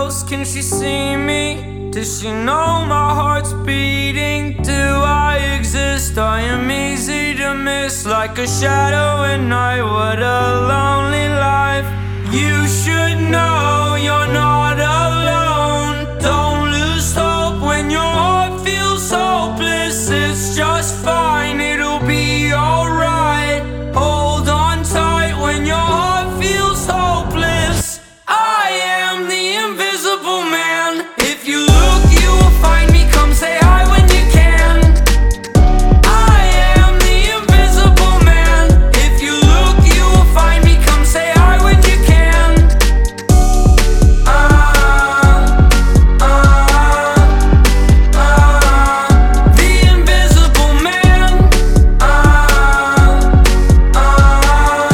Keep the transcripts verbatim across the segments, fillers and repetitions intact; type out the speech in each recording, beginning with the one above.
else can she see me? Does she know my heart's beating? Do I exist? I am easy to miss, like a shadow at night. What a lonely life. You should know you're not alone. Don't lose hope when your heart feels hopeless. It's just fine, it'll be alright. Hold on tight when your heart feels hopeless. I am the invisible man. If you look, you will find me. Come say hi when you can. I am the invisible man. If you look, you will find me. Come say hi when you can. Ah, ah, ah, the invisible man. Ah, ah,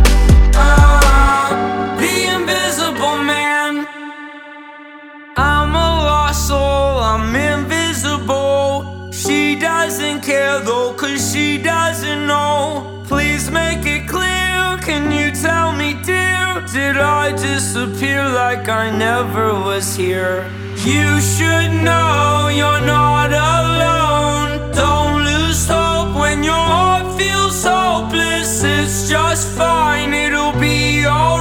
ah, the invisible man. I'm a lost soul, I'm invisible. She doesn't care though, cause she doesn't know. Please make it clear, can you tell me, dear? Did I disappear like I never was here? You should know you're not alone. Don't lose hope when your heart feels hopeless. It's just fine, it'll be alright.